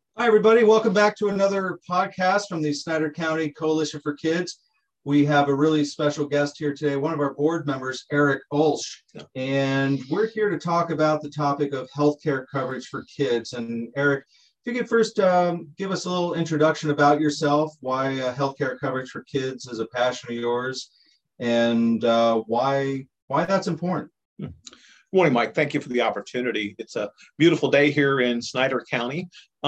Hi, everybody. Welcome back to another podcast from the Snyder County Coalition for Kids. We have a really special guest here today, one of our board members, Eric Olsch, and we're here to talk about the topic of healthcare coverage for kids. And Eric, if you could first give us a little introduction about yourself, why healthcare coverage for kids is a passion of yours, and why that's important. Good morning, Mike. Thank you for the opportunity. It's a beautiful day here in Snyder County.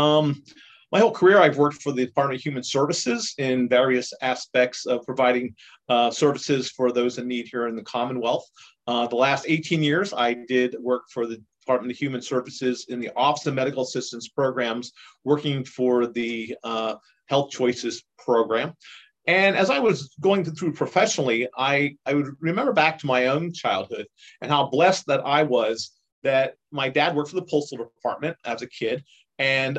My whole career, I've worked for the Department of Human Services in various aspects of providing services for those in need here in the Commonwealth. The last 18 years, I did work for the Department of Human Services in the Office of Medical Assistance Programs, working for the Health Choices program. And as I was going through professionally, I would remember back to my own childhood and how blessed that I was that my dad worked for the Postal Department as a kid. And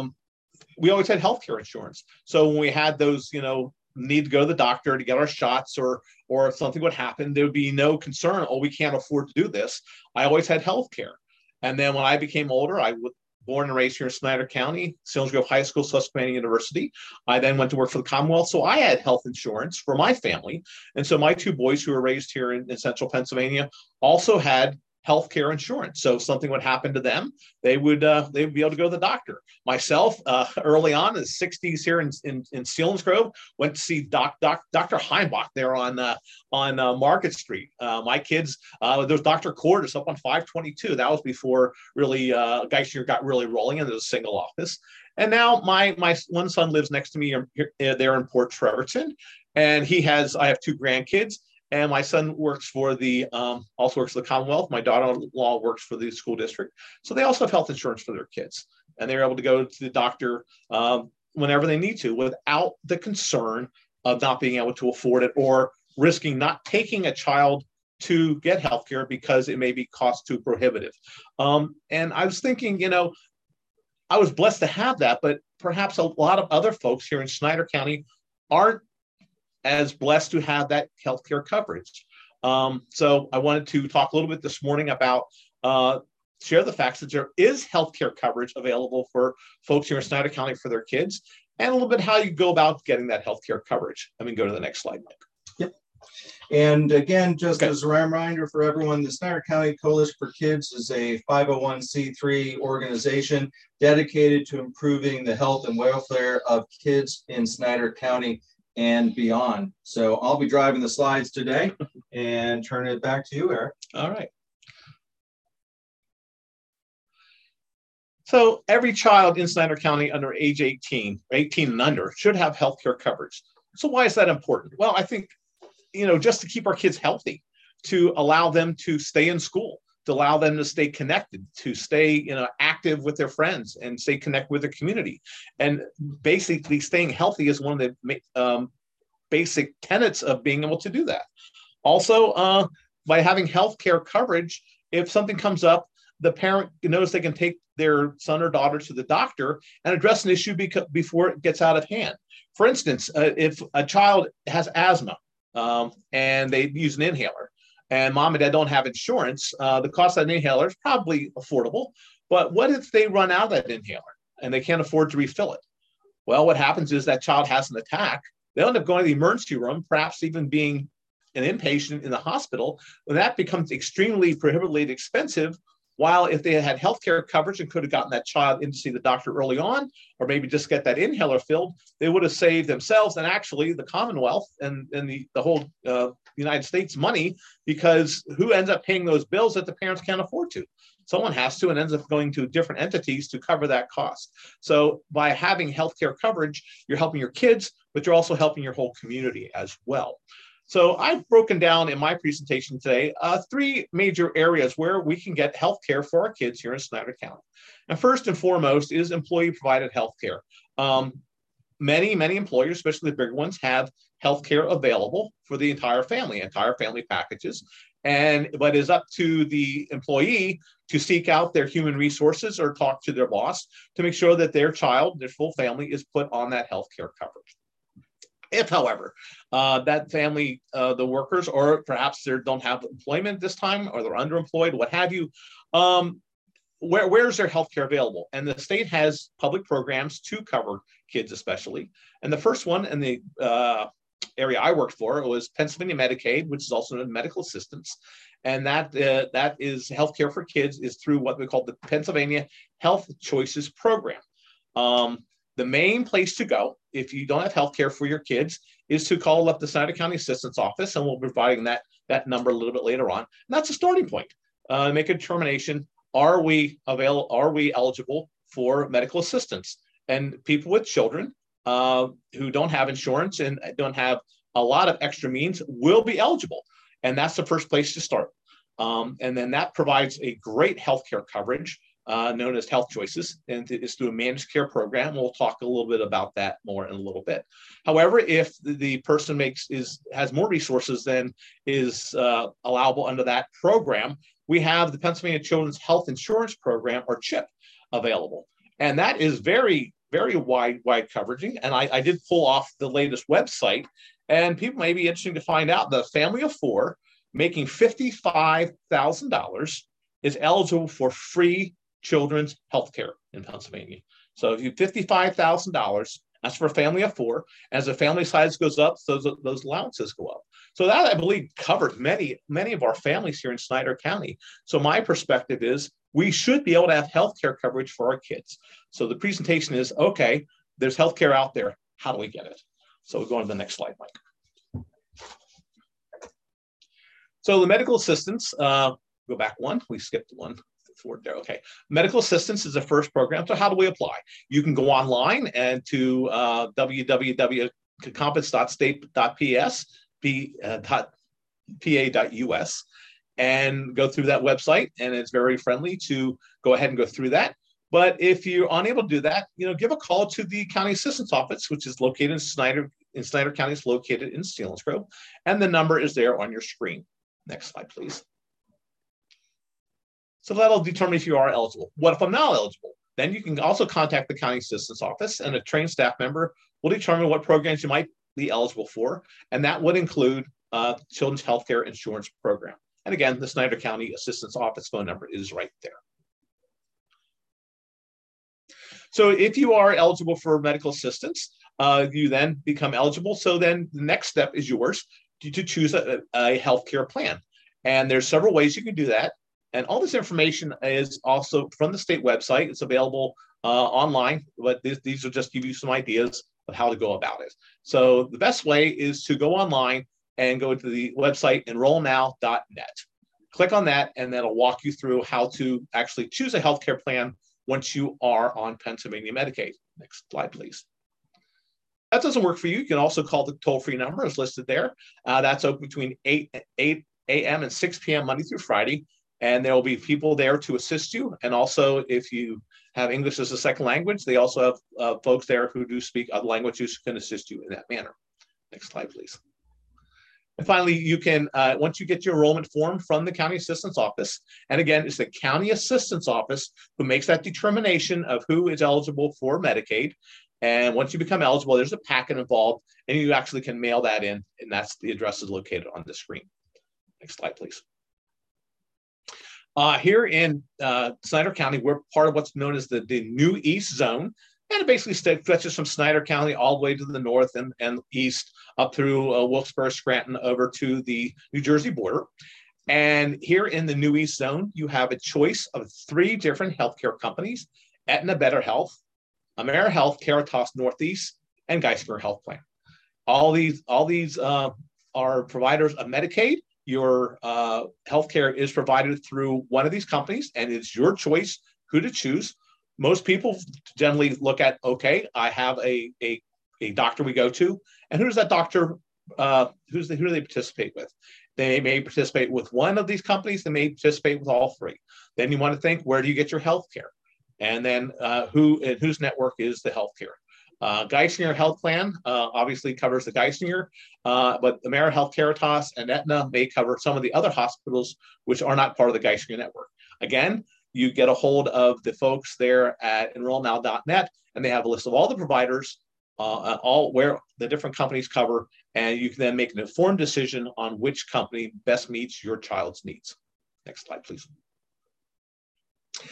we always had healthcare insurance. So when we had those, need to go to the doctor to get our shots or if something would happen, there would be no concern, oh, we can't afford to do this. I always had healthcare. And then when I became older, I was born and raised here in Snyder County, Selinsgrove High School, Susquehanna University. I then went to work for the Commonwealth. So I had health insurance for my family. And so my two boys who were raised here in central Pennsylvania also had healthcare insurance. So if something would happen to them, they would be able to go to the doctor. Myself, early on in the 60s here in Selinsgrove, went to see Dr. Heimbach there on Market Street. My kids, there was Dr. Cordis up on 522. That was before really Geisinger got really rolling into a single office. And now my one son lives next to me there in Port Trevorton, and I have two grandkids. And my son works for also works for the Commonwealth. My daughter-in-law works for the school district. So they also have health insurance for their kids. And they're able to go to the doctor whenever they need to without the concern of not being able to afford it or risking not taking a child to get healthcare because it may be cost too prohibitive. And I was thinking, I was blessed to have that, but perhaps a lot of other folks here in Snyder County aren't as blessed to have that healthcare coverage. So I wanted to talk a little bit this morning about share the facts that there is healthcare coverage available for folks here in Snyder County for their kids, and a little bit how you go about getting that healthcare coverage. Go to the next slide, Mike. Yep. And again, just as a reminder for everyone, the Snyder County Coalition for Kids is a 501c3 organization dedicated to improving the health and welfare of kids in Snyder County and beyond. So I'll be driving the slides today and turn it back to you, Eric. All right. So every child in Snyder County under age 18 and under, should have healthcare coverage. So why is that important? Well, I think, just to keep our kids healthy, to allow them to stay in school, to allow them to stay connected, to stay, active with their friends and stay connected with their community. And basically staying healthy is one of the basic tenets of being able to do that. Also, by having healthcare coverage, if something comes up, the parent knows they can take their son or daughter to the doctor and address an issue before it gets out of hand. For instance, if a child has asthma and they use an inhaler, and mom and dad don't have insurance, the cost of that inhaler is probably affordable. But what if they run out of that inhaler and they can't afford to refill it? Well, what happens is that child has an attack. They'll end up going to the emergency room, perhaps even being an inpatient in the hospital. When that becomes extremely prohibitively expensive, while if they had healthcare coverage and could have gotten that child in to see the doctor early on, or maybe just get that inhaler filled, they would have saved themselves and actually the Commonwealth and the whole United States money, because who ends up paying those bills that the parents can't afford to? Someone has to, and ends up going to different entities to cover that cost. So by having healthcare coverage, you're helping your kids, but you're also helping your whole community as well. So I've broken down in my presentation today three major areas where we can get healthcare for our kids here in Snyder County. And first and foremost is employee-provided healthcare. Many employers, especially the bigger ones, have healthcare available for the entire family packages. But it's up to the employee to seek out their human resources or talk to their boss to make sure that their child, their full family, is put on that healthcare coverage. If, however, that family, the workers, or perhaps they don't have employment this time, or they're underemployed, what have you, where's their healthcare available? And the state has public programs to cover kids especially. And the first one in the area I worked for was Pennsylvania Medicaid, which is also known as medical assistance. And that is healthcare for kids is through what we call the Pennsylvania Health Choices Program. The main place to go if you don't have healthcare for your kids is to call up the Snyder County Assistance Office, and we'll be providing that number a little bit later on. And that's a starting point. Make a determination: are we eligible for medical assistance? And people with children who don't have insurance and don't have a lot of extra means will be eligible. And that's the first place to start. And then that provides a great healthcare coverage known as Health Choices, and it's through a managed care program. We'll talk a little bit about that more in a little bit. However, if the person has more resources than is allowable under that program, we have the Pennsylvania Children's Health Insurance Program, or CHIP, available. And that is very, very wide coveraging. And I did pull off the latest website, and people may be interested to find out that a family of four making $55,000 is eligible for free children's health care in Pennsylvania. So if you $55,000, that's for a family of four. As the family size goes up, those allowances go up. So that, I believe, covers many of our families here in Snyder County. So my perspective is we should be able to have health care coverage for our kids. So the presentation is, okay, there's health care out there. How do we get it? So we'll go on to the next slide, Mike. So the medical assistance, go back one, we skipped one. Forward there. Okay. Medical assistance is the first program. So how do we apply? You can go online and to www.compass.state.ps.pa.us and go through that website. And it's very friendly to go ahead and go through that. But if you're unable to do that, give a call to the county assistance office, which is located in Snyder County. It's located in Selinsgrove, and the number is there on your screen. Next slide, please. So that'll determine if you are eligible. What if I'm not eligible? Then you can also contact the county assistance office, and a trained staff member will determine what programs you might be eligible for. And that would include Children's Healthcare Insurance Program. And again, the Snyder County Assistance Office phone number is right there. So if you are eligible for medical assistance, you then become eligible. So then the next step is yours to choose a healthcare plan. And there's several ways you can do that. And all this information is also from the state website. It's available online, but these will just give you some ideas of how to go about it. So the best way is to go online and go to the website enrollnow.net. Click on that, and that'll walk you through how to actually choose a healthcare plan once you are on Pennsylvania Medicaid. Next slide, please. That doesn't work for you. You can also call the toll-free number as listed there. That's open between 8 a.m. and 6 p.m. Monday through Friday. And there will be people there to assist you. And also, if you have English as a second language, they also have folks there who do speak other languages who can assist you in that manner. Next slide, please. And finally, you can, once you get your enrollment form from the county assistance office, and again, it's the county assistance office who makes that determination of who is eligible for Medicaid. And once you become eligible, there's a packet involved, and you actually can mail that in, and that's the address is located on the screen. Next slide, please. Here in Snyder County, we're part of what's known as the New East Zone. And it basically stretches from Snyder County all the way to the north and east up through Wilkes-Barre, Scranton, over to the New Jersey border. And here in the New East Zone, you have a choice of 3 different healthcare companies: Aetna Better Health, AmeriHealth, Caritas Northeast, and Geisinger Health Plan. All these are providers of Medicaid. Your healthcare is provided through one of these companies, and it's your choice who to choose. Most people generally look at, okay, I have a doctor we go to, and who's that doctor? Who do they participate with? They may participate with one of these companies. They may participate with all 3. Then you want to think, where do you get your healthcare? And then whose network is the healthcare? Geisinger Health Plan obviously covers the Geisinger, but AmeriHealth, Caritas, and Aetna may cover some of the other hospitals which are not part of the Geisinger network. Again, you get a hold of the folks there at enrollnow.net, and they have a list of all the providers, all where the different companies cover, and you can then make an informed decision on which company best meets your child's needs. Next slide, please.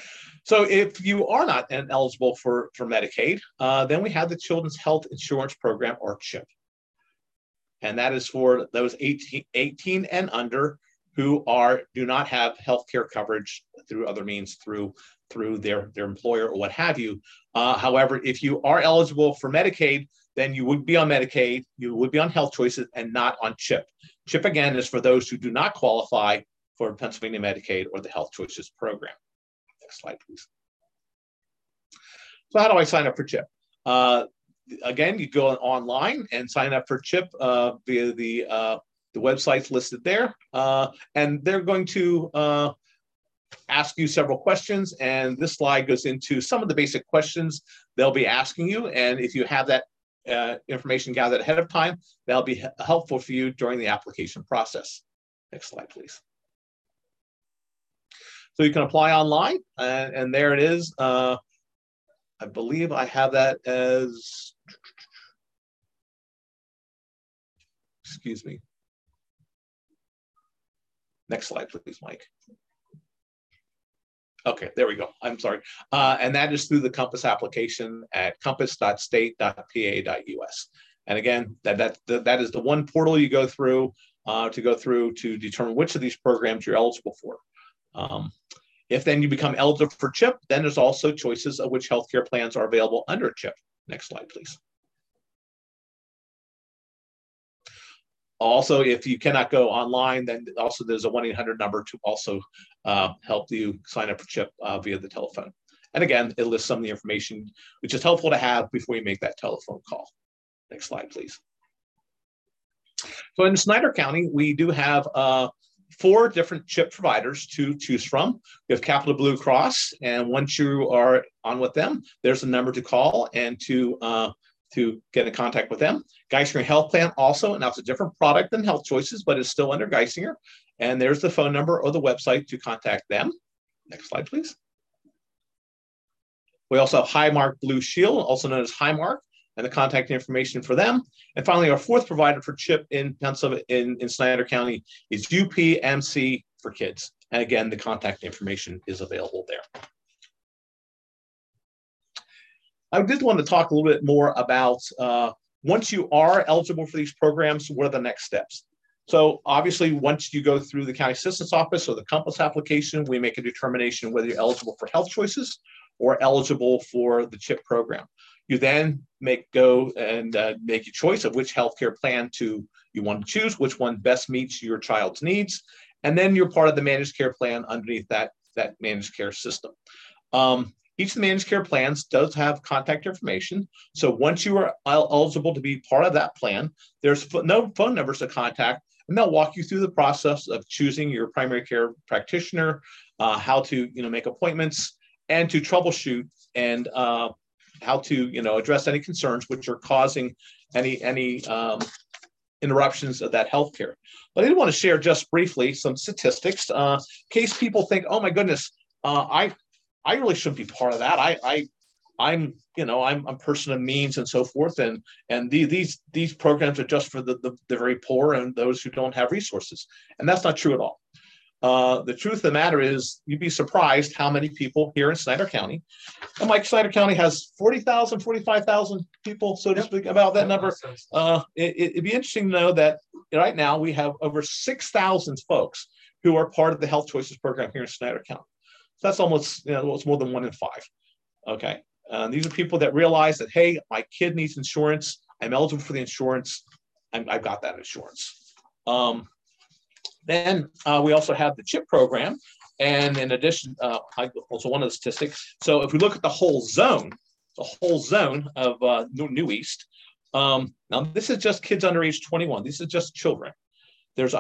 So if you are not eligible for Medicaid, then we have the Children's Health Insurance Program, or CHIP. And that is for those 18 and under who do not have health care coverage through other means, through their employer or what have you. However, if you are eligible for Medicaid, then you would be on Medicaid, you would be on Health Choices, and not on CHIP. CHIP, again, is for those who do not qualify for Pennsylvania Medicaid or the Health Choices program. Next slide, please. So how do I sign up for CHIP? Again, you go online and sign up for CHIP via the websites listed there. And they're going to ask you several questions. And this slide goes into some of the basic questions they'll be asking you. And if you have that information gathered ahead of time, that'll be helpful for you during the application process. Next slide, please. So you can apply online, and there it is. I believe I have that as, excuse me. Next slide, please, Mike. Okay, there we go. I'm sorry. And that is through the Compass application at compass.state.pa.us. And again, that is the one portal you go through to determine which of these programs you're eligible for. If then you become eligible for CHIP, then there's also choices of which healthcare plans are available under CHIP. Next slide, please. Also, if you cannot go online, then also there's a 1-800 number to also help you sign up for CHIP via the telephone. And again, it lists some of the information, which is helpful to have before you make that telephone call. Next slide, please. So in Snyder County, we do have 4 different CHIP providers to choose from. We have Capital Blue Cross, and once you are on with them, there's a number to call and to get in contact with them. Geisinger Health Plan also, and that's a different product than Health Choices, but it's still under Geisinger. And there's the phone number or the website to contact them. Next slide, please. We also have Highmark Blue Shield, also known as Highmark, and the contact information for them. And finally, our 4th provider for CHIP in Pennsylvania, in Snyder County, is UPMC for Kids. And again, the contact information is available there. I did want to talk a little bit more about once you are eligible for these programs, what are the next steps? So obviously, once you go through the county assistance office or the Compass application, we make a determination whether you're eligible for Health Choices or eligible for the CHIP program. You then make a choice of which healthcare plan you want to choose, which one best meets your child's needs, and then you're part of the managed care plan underneath that managed care system. Each of the managed care plans does have contact information. So once you are eligible to be part of that plan, there's no phone numbers to contact, and they'll walk you through the process of choosing your primary care practitioner, how to make appointments, and to troubleshoot and how to address any concerns which are causing any interruptions of that healthcare. But I did want to share just briefly some statistics in case people think, oh my goodness, I really shouldn't be part of that. I'm a person of means and so forth, and these programs are just for the very poor and those who don't have resources. And that's not true at all. The truth of the matter is, you'd be surprised how many people here in Snyder County, and Mike, Snyder County has 40,000, 45,000 people, so to speak, about that number. It'd be interesting to know that right now we have over 6,000 folks who are part of the Health Choices program here in Snyder County. So that's almost, it's more than 1 in 5. Okay. These are people that realize that, hey, my kid needs insurance. I'm eligible for the insurance. I've got that insurance. Then we also have the CHIP program. And in addition, also one of the statistics. So if we look at the whole zone of New East, now this is just kids under age 21. This is just children. There's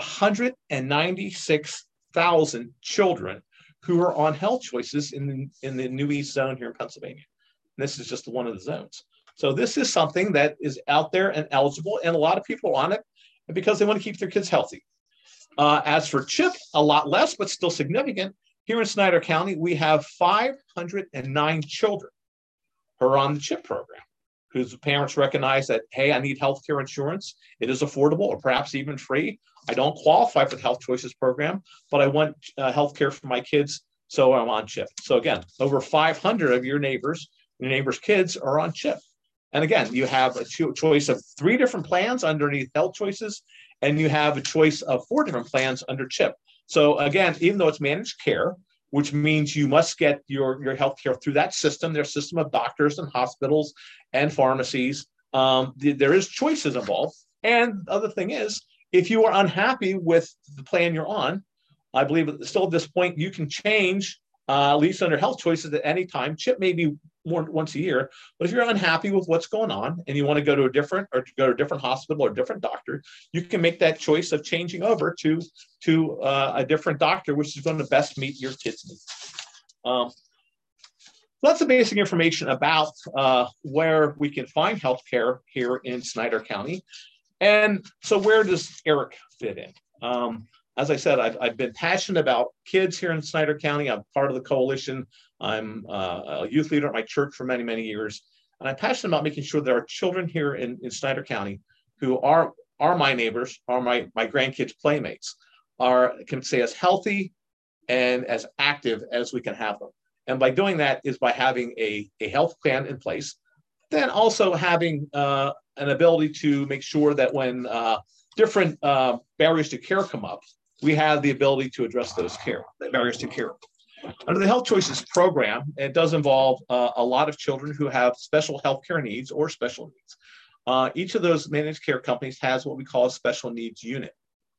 196,000 children who are on Health Choices in the New East zone here in Pennsylvania. And this is just one of the zones. So this is something that is out there and eligible, and a lot of people are on it because they want to keep their kids healthy. As for CHIP, a lot less, but still significant. Here in Snyder County, we have 509 children who are on the CHIP program, whose parents recognize that, hey, I need healthcare insurance. It is affordable or perhaps even free. I don't qualify for the Health Choices program, but I want healthcare for my kids so I'm on CHIP. So again, over 500 of your neighbors' kids are on CHIP. And again, you have a choice of 3 different plans underneath Health Choices, and you have a choice of 4 different plans under CHIP. So again, even though it's managed care, which means you must get your health care through that system, their system of doctors and hospitals and pharmacies, there is choices involved. And the other thing is, if you are unhappy with the plan you're on, I believe still at this point, you can change, at least under Health Choices at any time. CHIP may be more once a year, but if you're unhappy with what's going on and you want to go to a different hospital or a different doctor, you can make that choice of changing over to a different doctor, which is going to best meet your kids' needs. That's the basic information about where we can find healthcare here in Snyder County. And so where does Eric fit in? As I said, I've been passionate about kids here in Snyder County. I'm part of the coalition. I'm a youth leader at my church for many, many years. And I'm passionate about making sure that our children here in Snyder County, who are my neighbors, are my grandkids' playmates, can stay as healthy and as active as we can have them. And by doing that is by having a health plan in place, then also having an ability to make sure that when different barriers to care come up, we have the ability to address those barriers to care. Under the Health Choices program, it does involve a lot of children who have special healthcare needs or special needs. Each of those managed care companies has what we call a special needs unit.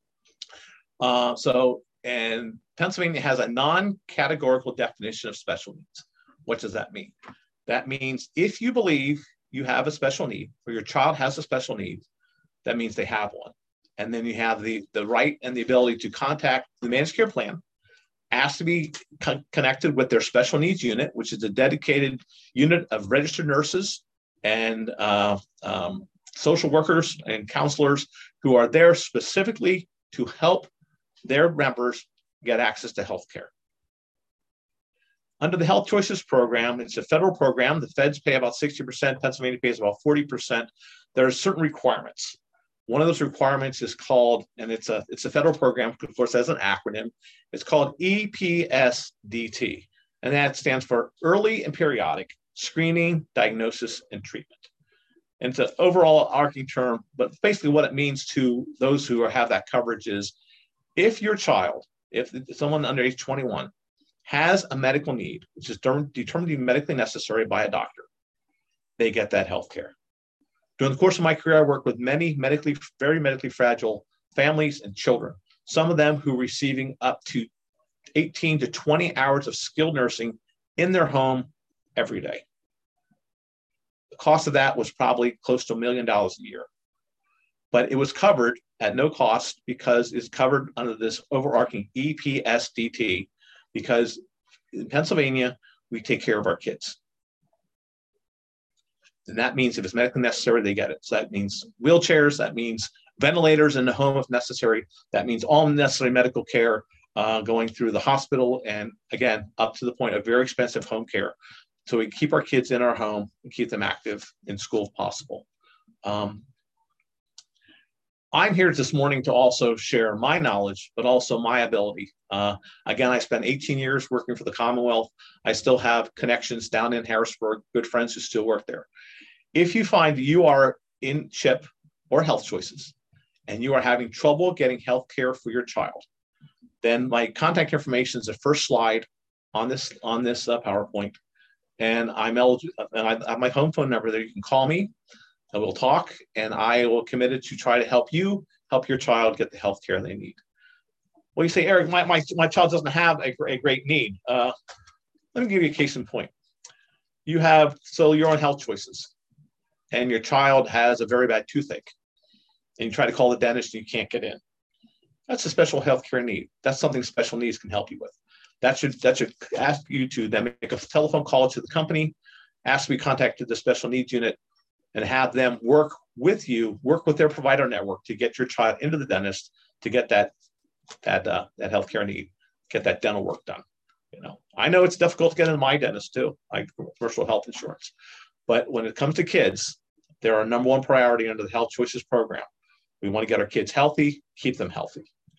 And Pennsylvania has a non-categorical definition of special needs. What does that mean? That means if you believe you have a special need or your child has a special need, that means they have one. And then you have the right and the ability to contact the managed care plan, ask to be connected with their special needs unit, which is a dedicated unit of registered nurses and social workers and counselors who are there specifically to help their members get access to health care. Under the Health Choices program, it's a federal program. The feds pay about 60%, Pennsylvania pays about 40%. There are certain requirements. One of those requirements is called, and it's a federal program, of course, as an acronym, it's called EPSDT. And that stands for Early and Periodic Screening, Diagnosis, and Treatment. And it's an overall arcing term, but basically what it means to those who have that coverage is if your child, if someone under age 21 has a medical need, which is determined to be medically necessary by a doctor, they get that health care. During the course of my career, I worked with many very medically fragile families and children, some of them who were receiving up to 18 to 20 hours of skilled nursing in their home every day. The cost of that was probably close to $1 million a year. But it was covered at no cost because it's covered under this overarching EPSDT, because in Pennsylvania, we take care of our kids. And that means if it's medically necessary, they get it. So that means wheelchairs, that means ventilators in the home if necessary, that means all necessary medical care going through the hospital, and again, up to the point of very expensive home care. So we keep our kids in our home and keep them active in school if possible. I'm here this morning to also share my knowledge, but also my ability. Again, I spent 18 years working for the Commonwealth. I still have connections down in Harrisburg, good friends who still work there. If you find you are in CHIP or Health Choices and you are having trouble getting health care for your child, then my contact information is the first slide on this PowerPoint. And I'm eligible, and I have my home phone number there. You can call me. And we'll talk, and I will committed to try to help your child get the health care they need. Well, you say, Eric, my child doesn't have a great need. Let me give you a case in point. You're on Health Choices, and your child has a very bad toothache, and you try to call the dentist and you can't get in. That's a special health care need. That's something special needs can help you with. That should ask you to then make a telephone call to the company, ask to be contacted the special needs unit, and have them work with their provider network to get your child into the dentist to get that healthcare need, get that dental work done. I know it's difficult to get into my dentist too. I have commercial health insurance, but when it comes to kids, they're our number one priority under the Health Choices program. We want to get our kids healthy, keep them healthy.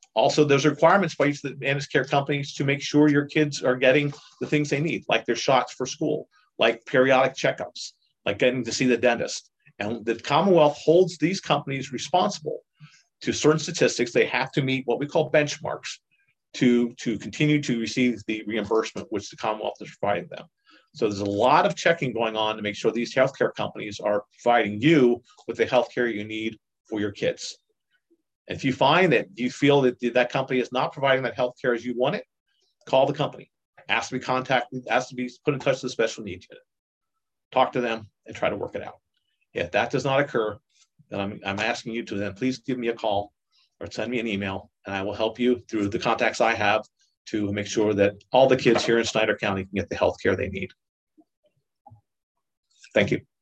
Also, there's requirements by each of the managed care companies to make sure your kids are getting the things they need, like their shots for school, like periodic checkups, like getting to see the dentist. And the Commonwealth holds these companies responsible to certain statistics. They have to meet what we call benchmarks to continue to receive the reimbursement which the Commonwealth is providing them. So there's a lot of checking going on to make sure these healthcare companies are providing you with the healthcare you need for your kids. And if you find that you feel that that company is not providing that healthcare as you want it, call the company. Ask to be contacted, ask to be put in touch with the special needs unit. Talk to them and try to work it out. If that does not occur, then I'm asking you to then please give me a call or send me an email, and I will help you through the contacts I have to make sure that all the kids here in Snyder County can get the health care they need. Thank you.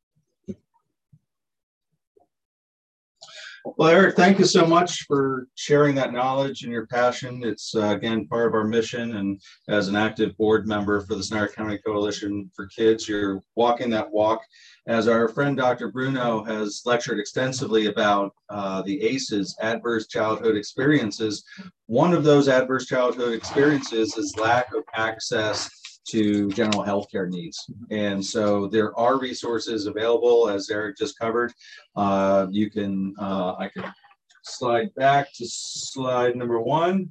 Well, Eric, thank you so much for sharing that knowledge and your passion. It's, again, part of our mission. And as an active board member for the Snyder County Coalition for Kids, you're walking that walk. As our friend Dr. Bruno has lectured extensively about the ACEs, adverse childhood experiences, one of those adverse childhood experiences is lack of access to general health care needs. And so there are resources available, as Eric just covered. You can, I can slide back to slide number 1.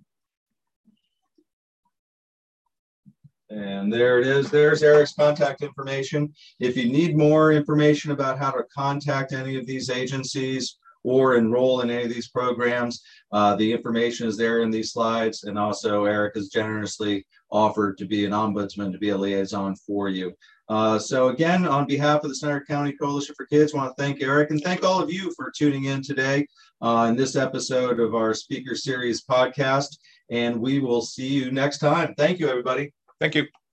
And there it is. There's Eric's contact information. If you need more information about how to contact any of these agencies or enroll in any of these programs, the information is there in these slides. And also Eric has generously offered to be an ombudsman, to be a liaison for you. So again, on behalf of the Snyder County Coalition for Kids, I want to thank Eric and thank all of you for tuning in today in this episode of our Speaker Series podcast. And we will see you next time. Thank you, everybody. Thank you.